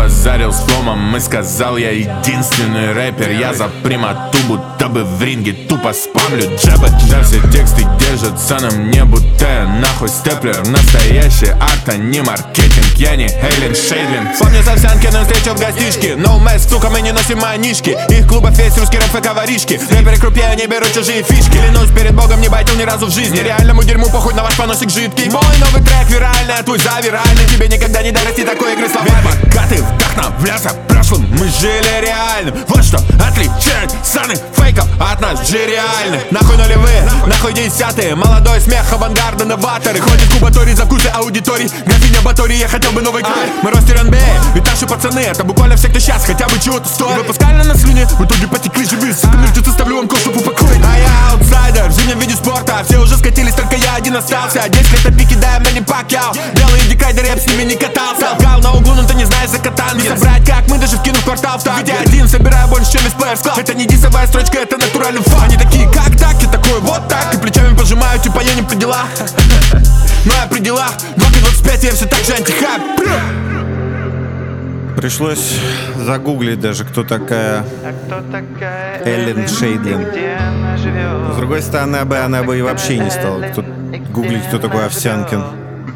базарил с фломом и сказал: я единственный рэпер. Я за прямоту, будто бы в ринге тупо спамлю джебы. Да все тексты держатся на мне, будто я нахуй степлер. Настоящий арт, а не маркетинг. Я не Эйлин Шейдлин. Помню с Овсянкиным встречу в гостишке. No mess, сука, мы не носим манишки. Их клубов есть русский рэп и коваришки. Рэперы крупье, они берут чужие фишки. Клянусь перед богом, не байтил ни разу в жизни. Реальному дерьму похуй на ваш поносик жидкий. Мой новый трек виральный, а твой завиральный. Тебе никогда не дорасти такой игры словами. Пока ты вдохновлялся прошлым, мы жили реальным. Вот что отличает саных фейков от нас же реальных. Нахуй нулевые, нахуй десятые. Молодой смех, авангарда, новаторы. Ходит кубаторий за вкусы аудиторий. Графиня Баторий, я хотел бы новый край. Мы ростер НБА, ведь наши пацаны это буквально все, кто сейчас хотя бы чего-то стоит. Выпускали на слюне, в итоге потекли живые. Сука, мертвецы, ставлю вам кол, чтоб упокоить. А я аутсайдер, в зимнем виде спорта. Все уже скатились, только я один остался. 10 лет на пике, дай мне не пакял. Белые дикайдеры, я б с ними не катался. Алкал на углу, но ты не знаешь за катан. Не собрать, как мы, даже вкинув квартал в так. Ведь я один собираю больше, чем из плеер склад. Это не дисовая строчка, это натуральный фан. Они такие, как так, и такой, вот так. И плечами пожимаю, типа я не при делах. Но я при делах. 2К25, я все так же антихайп. Пришлось загуглить даже, кто такая Эйлин Шейдлин. С другой стороны, она бы и вообще не стала гуглить, кто такой Овсянкин.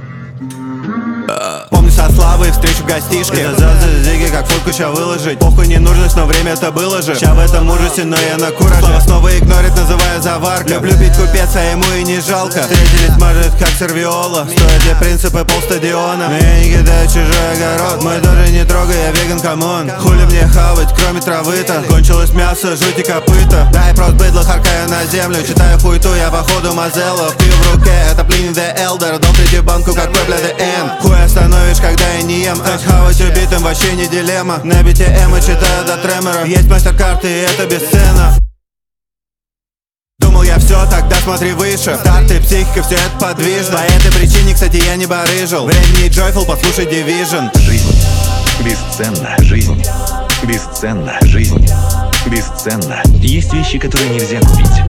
Помню со Славой встречу в гостишке. Зиги, как фотку ща выложить. Похуй не нужность, но время это было же. Ща в этом ужасе, но я на кураже. Снова игнорит, называя заварка. Люблю пить купец, а ему и не жалко. Встретились, может, как сервиола. Стоят для принципа полстадиона. Но я не кидаю чужой огород. Мой тоже не трогай, я веган, камон. Хули мне хавать, кроме травы-то. Кончилось мясо, жуть и копыта. Дай просто быдло, харкаю на землю. Читаю хуйту, я походу Мазелло. Пью в руке, это Pliny the Elder. Дал третью банку, как Пепля the End. Хуй остановишь, когда я не ем. Стать хавать убитым вообще не дилемма. На бите эмо читаю до тремора. Есть мастер-карты, и это бесценно. Думал я все, тогда смотри выше. Старты, психика, все это подвижно. По этой причине, кстати, я не барыжил. Времени Joyful, послушай Division. Жизнь бесценна, жизнь бесценна, жизнь бесценна. Есть вещи, которые нельзя купить.